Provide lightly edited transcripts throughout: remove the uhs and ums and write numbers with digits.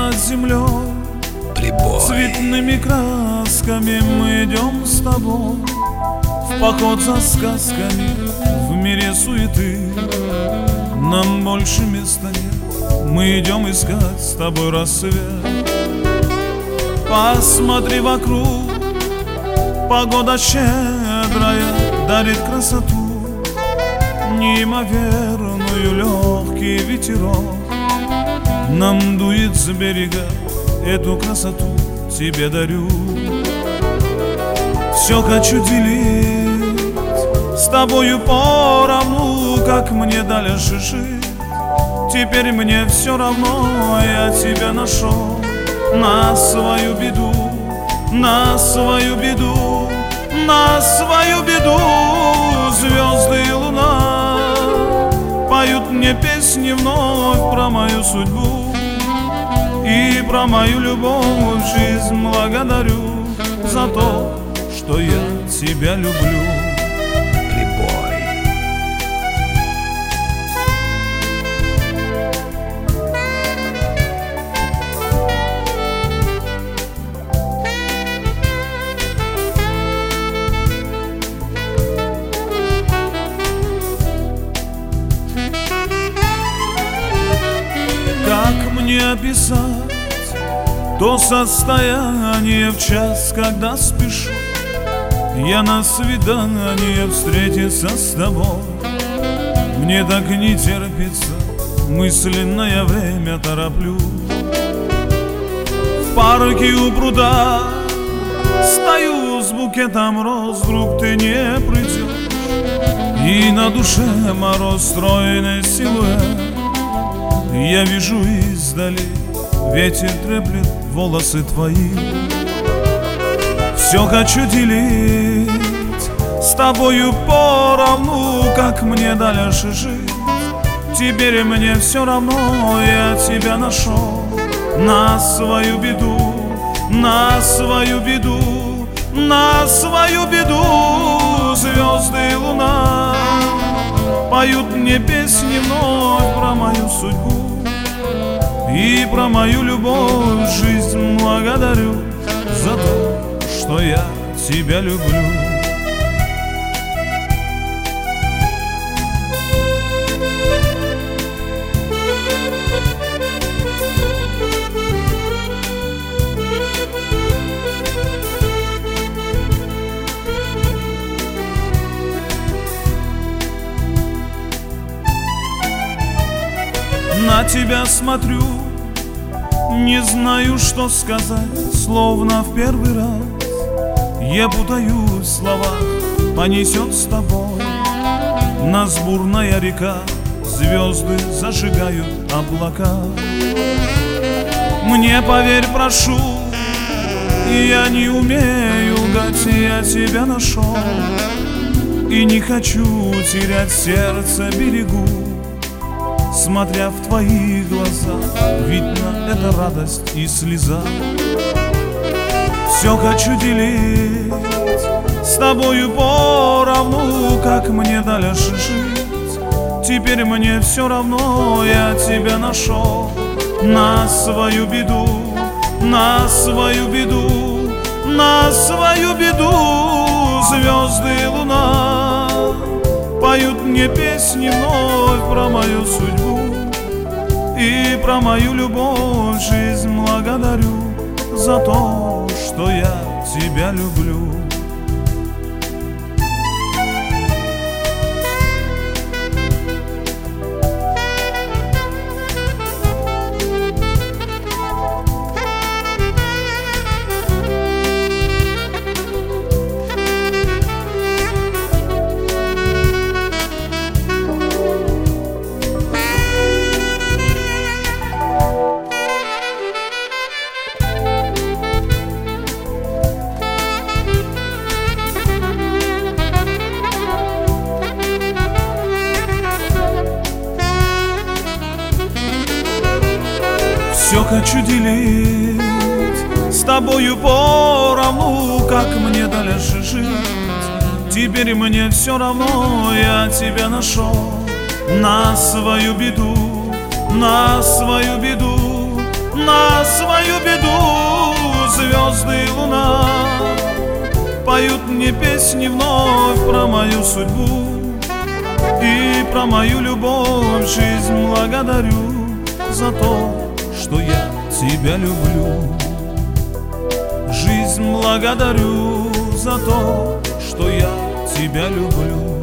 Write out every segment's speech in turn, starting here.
над землей, Прибой. цветными красками мы идем с тобой в поход за сказками в мире суеты. Нам больше места нет, мы идем искать с тобой рассвет. Посмотри вокруг, погода щедрая дарит красоту, неимоверную легкий ветерок нам дует с берега, эту красоту тебе дарю. Все хочу делить с тобою поровну, как мне дальше жить. Теперь мне все равно, я тебя нашел. На свою беду, на свою беду, на свою беду звезды и луна поют мне песни вновь про мою судьбу и про мою любовь. Жизнь благодарю за то, что я тебя люблю. Прибой. Как мне описать то состояние в час, когда спешу я на свидание встретиться с тобой? Мне так не терпится, мысленное время тороплю. В парке у пруда стою с букетом роз, вдруг ты не придешь, и на душе мороз, стройный силуэт. Я вижу издали, ветер треплет волосы твои. Все хочу делить с тобою поровну, как мне дальше жить. Теперь мне все равно, я тебя нашел. На свою беду, на свою беду, на свою беду звезды и луна поют мне песни вновь про мою судьбу и про мою любовь. Жизнь благодарю за то, что я тебя люблю. На тебя смотрю, не знаю, что сказать, словно в первый раз. Я путаюсь в словах, понесет с тобой нас бурная река, звезды зажигают облака. Мне поверь, прошу, я не умею лгать, я тебя нашел и не хочу терять сердце, берегу. Смотря в твои глаза, видно, это радость и слеза. Все хочу делить с тобою поровну, как мне дальше жить. Теперь мне все равно, я тебя нашел. На свою беду, на свою беду, на свою беду звезды и луна поют мне песни вновь про мою судьбу и про мою любовь. Жизнь благодарю за то, что я тебя люблю. Все хочу делить с тобою поровну, как мне дальше жить. Теперь мне все равно, я тебя нашел. На свою беду, на свою беду, На свою беду звезды и луна поют мне песни вновь про мою судьбу и про мою любовь. Жизнь благодарю за то, что я тебя люблю. Жизнь благодарю за то, что я тебя люблю.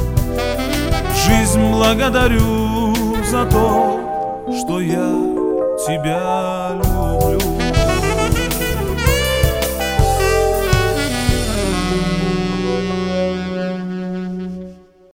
Жизнь благодарю за то, что я тебя люблю.